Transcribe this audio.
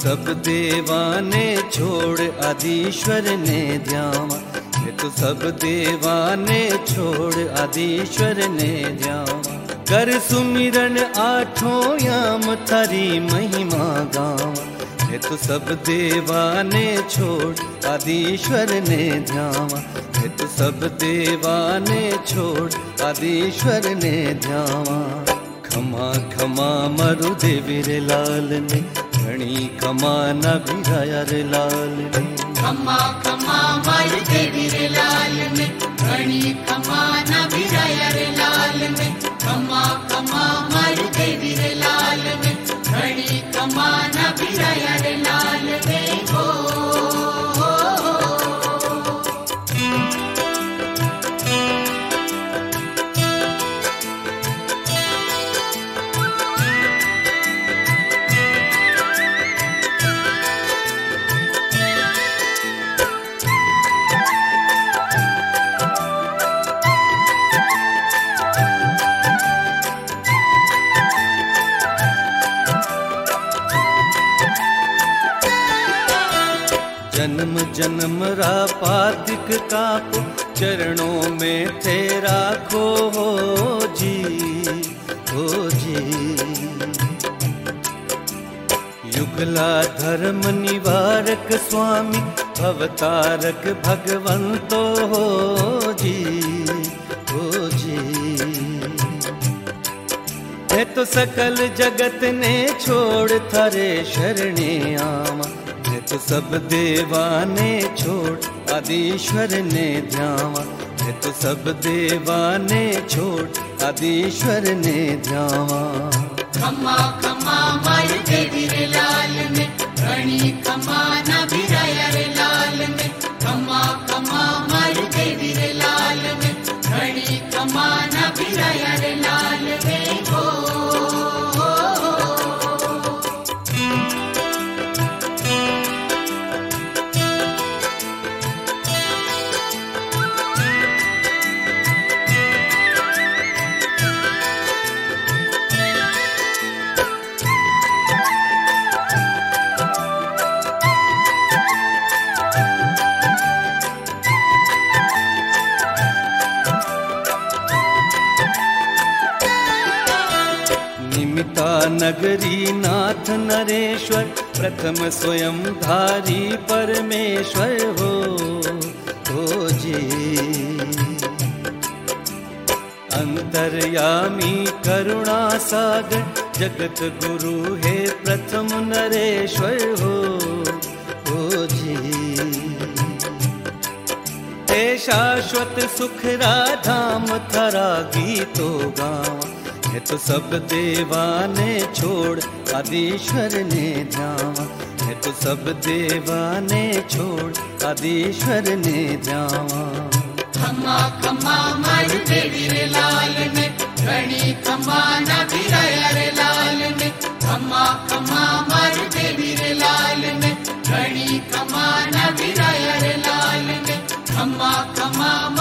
सब देवाने छोड़ आदिश्वर ने ध्यावा, ये तो सब देवाने छोड़ आदिश्वर ने ध्यावा। कर सुमिरन आठों याम थारी महिमा गावा, ये तो सब देवाने छोड़ आदिश्वर ने ध्यावा, ये तो सब देवाने छोड़ आदिश्वर ने ध्यावा। खमा खमा मरु देवी रे लाल ने, घणी खमा न बिराया रे लाल ने। खमा खमा मरु देवी रे लाल ने, घणी खमा न बिराया रे लाल ने। खमा खमा मरु देवी रे लाल ने, घणी खमा न बिराया रे लाल ने। हो जन्म जन्म रा पातिक काप, चरणों में तेरा खो हो जी, हो जी। युगला धर्म निवारक स्वामी, भवतारक भगवंतो हो जी, हो जी। है तो सकल जगत ने छोड़ थारे शरणे आवा, तो सब देवाने छोड़ आदिश्वर ने ध्यावा, ये तो सब देवाने छोड़ आदिश्वर ने ध्यावा। खमा खमा मरु देवी रे लाल ने, घणी खमा न बिराया रे लाल ने। खमा खमा मरु देवी रे लाल ने, घणी खमा न बिराया रे लाल ने। हो नगरी नाथ नरेश्वर, प्रथम स्वयं धारी परमेश्वर हो जी। अंतर्यामी करुणा सागर, जगत गुरु है प्रथम नरेश्वर हो जी। हे शाश्वत सुख राधाम थरा गीतो गावा, ये तो सब देवाने छोड़ आदिश्वर ने ध्यावा, ये तो सब देवाने छोड़ आदिश्वर ने ध्यावा। खमा खमा मरु देवी रे लाल ने, घणी खमा न बिराया रे लाल ने। खमा खमा मरु देवी रे लाल ने, घणी खमा न बिराया रे लाल ने। खमा खमा